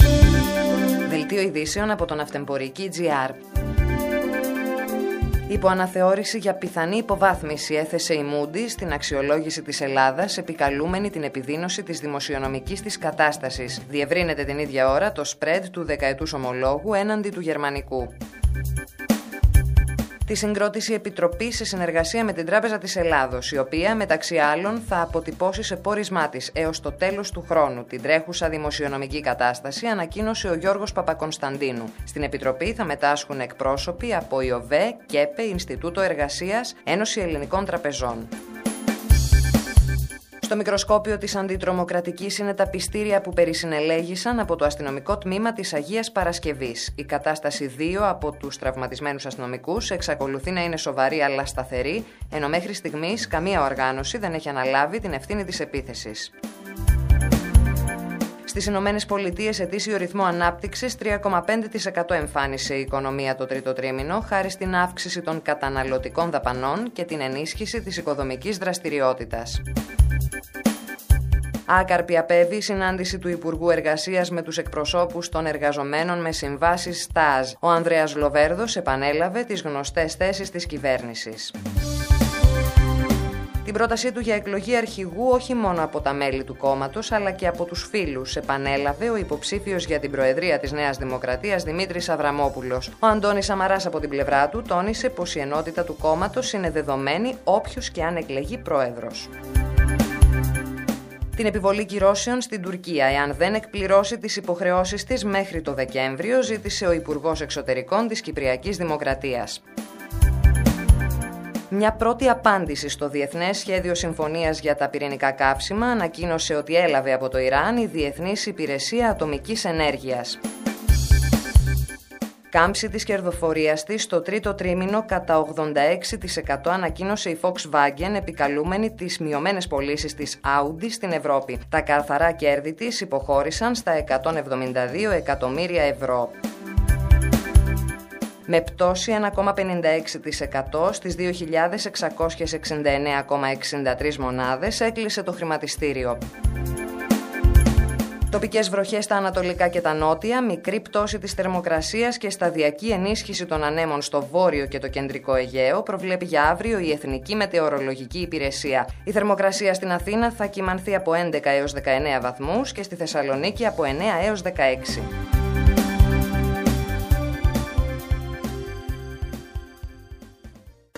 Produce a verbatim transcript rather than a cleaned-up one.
Δελτίο ειδήσεων από τον Αυτεμπορική τζι αρ. Υπό αναθεώρηση για πιθανή υποβάθμιση έθεσε η Moody's στην αξιολόγηση της Ελλάδας, επικαλούμενη την επιδείνωση της δημοσιονομικής της κατάστασης. Διευρύνεται την ίδια ώρα το spread του δεκαετούς ομολόγου έναντι του γερμανικού. Τη συγκρότηση επιτροπή σε συνεργασία με την Τράπεζα της Ελλάδος, η οποία μεταξύ άλλων θα αποτυπώσει σε πόρισμά της έως το τέλος του χρόνου την τρέχουσα δημοσιονομική κατάσταση, ανακοίνωσε ο Γιώργος Παπακωνσταντίνου. Στην επιτροπή θα μετάσχουν εκπρόσωποι από ΙΟΒΕ, ΚΕΠΕ, Ινστιτούτο Εργασίας, Ένωση Ελληνικών Τραπεζών. Στο μικροσκόπιο της αντιτρομοκρατικής είναι τα πιστήρια που περισυνελέγησαν από το αστυνομικό τμήμα της Αγίας Παρασκευής. Η κατάσταση δύο από τους τραυματισμένους αστυνομικούς εξακολουθεί να είναι σοβαρή αλλά σταθερή, ενώ μέχρι στιγμής καμία οργάνωση δεν έχει αναλάβει την ευθύνη της επίθεσης. Στις Ηνωμένες Πολιτείες, ετήσιο ρυθμό ανάπτυξης τρία κόμμα πέντε τοις εκατό εμφάνισε η οικονομία το τρίτο τρίμηνο, χάρη στην αύξηση των καταναλωτικών δαπανών και την ενίσχυση της οικοδομικής δραστηριότητας. Άκαρπη απέβη η συνάντηση του Υπουργού Εργασίας με τους εκπροσώπους των εργαζομένων με συμβάσεις ΣΤΑΖ. Ο Ανδρέας Λοβέρδος επανέλαβε τις γνωστές θέσεις της κυβέρνησης. Την πρότασή του για εκλογή αρχηγού όχι μόνο από τα μέλη του κόμματος αλλά και από τους φίλους επανέλαβε ο υποψήφιος για την Προεδρία της Νέας Δημοκρατίας Δημήτρης Αβραμόπουλος. Ο Αντώνης Σαμαράς από την πλευρά του τόνισε πως η ενότητα του κόμματος είναι δεδομένη όποιος και αν εκλεγεί πρόεδρος. Την επιβολή κυρώσεων στην Τουρκία, εάν δεν εκπληρώσει τις υποχρεώσεις της μέχρι το Δεκέμβριο, ζήτησε ο Υπουργός Εξωτερικών της Κυπριακής Δημοκρατίας. Μια πρώτη απάντηση στο Διεθνές Σχέδιο Συμφωνίας για τα Πυρηνικά Καύσιμα ανακοίνωσε ότι έλαβε από το Ιράν η Διεθνής Υπηρεσία Ατομικής Ενέργειας. Κάμψη της κερδοφορίας της στο τρίτο τρίμηνο κατά ογδόντα έξι τοις εκατό ανακοίνωσε η Volkswagen, επικαλούμενη τις μειωμένες πωλήσεις της Audi στην Ευρώπη. Τα καθαρά κέρδη της υποχώρησαν στα εκατόν εβδομήντα δύο εκατομμύρια ευρώ. Με πτώση ένα κόμμα πενήντα έξι τοις εκατό στις δύο χιλιάδες εξακόσιες εξήντα εννέα κόμμα εξήντα τρεις μονάδες έκλεισε το χρηματιστήριο. Τοπικές βροχές στα ανατολικά και τα νότια, μικρή πτώση της θερμοκρασίας και σταδιακή ενίσχυση των ανέμων στο βόρειο και το κεντρικό Αιγαίο προβλέπει για αύριο η Εθνική Μετεωρολογική Υπηρεσία. Η θερμοκρασία στην Αθήνα θα κυμανθεί από έντεκα έως δεκαεννέα βαθμούς και στη Θεσσαλονίκη από εννέα έως δεκαέξι.